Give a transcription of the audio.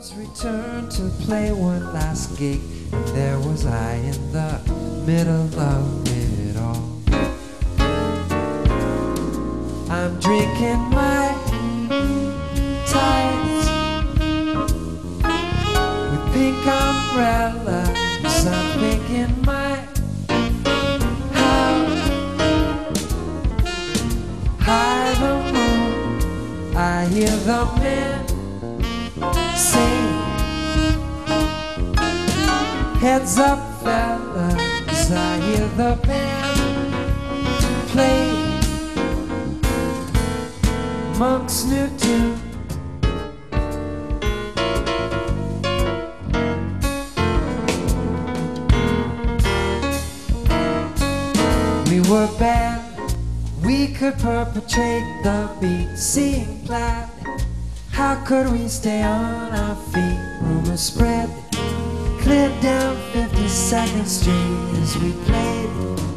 Girls returned to play one last gig, and there was I in the middle of it all. I'm drinking my tights with pink umbrellas. I'm thinking my how high the moon. I hear the men sing, heads up fellas. I hear the band play Monk's new tune. We were bad, we could perpetrate the beat. Seeing plaid, how could we stay on our feet? Rumors spread, clear down 52nd Street as we played